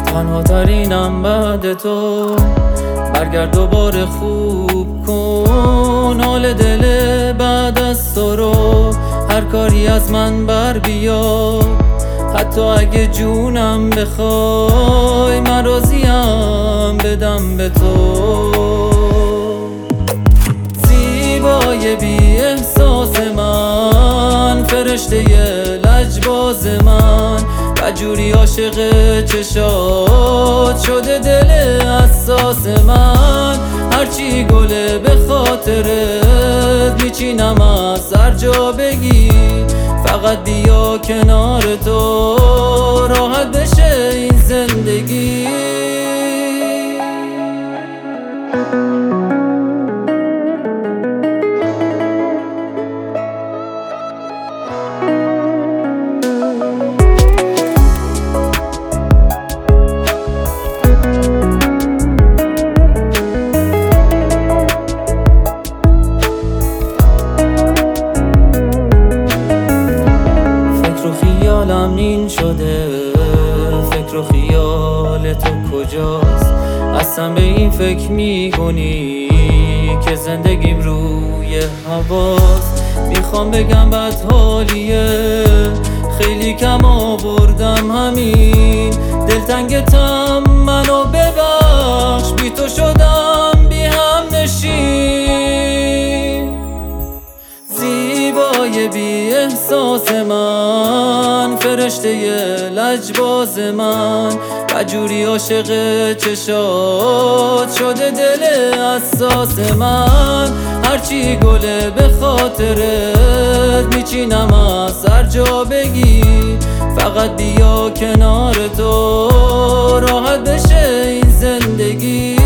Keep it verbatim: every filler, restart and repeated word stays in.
تنها ترینم بعد تو. برگرد دوباره خوب کن حال دل بعد از تو رو. هر کاری از من بر بیاد، حتی اگه جونم بخوای من راضیم بدم به تو. زیبای بی احساس من، فرشته لجباز من، بجوری عاشق چشات شده دل حساس من. هرچی گله به خاطرت میچینم از هر جا بگی، فقط بیا کنار تو راحت بشه این زندگی. خیالم نین شده، فکر و خیال تو کجاست؟ اصلا به این فکر میکنی که زندگیم روی هواست؟ میخوام بگم بد حالیه، خیلی کم آوردم همین. دلتنگتم منو ببخش، بی تو شدم بی هم نشین. زیبای بی احساس من، فرشته لجباز من، بجوری عاشق چشات شده دل حساس من. هرچی گله به خاطرت میچینم از هر جا بگی، فقط بیا کنار تو راحت بشه این زندگی.